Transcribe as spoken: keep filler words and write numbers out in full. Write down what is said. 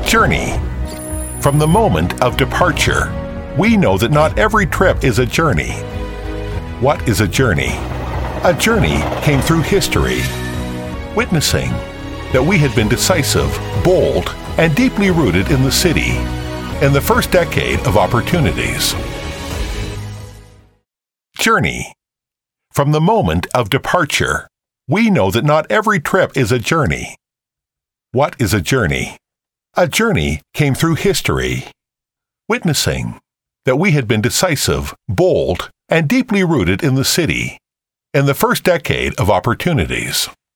Journey. From the moment of departure, we know that not every trip is a journey. What is a journey? A journey came through history, witnessing that we had been decisive, bold, and deeply rooted in the city in the first decade of opportunities. Journey. From the moment of departure, we know that not every trip is a journey. What is a journey? A journey came through history, witnessing that we had been decisive, bold, and deeply rooted in the city in the first decade of opportunities.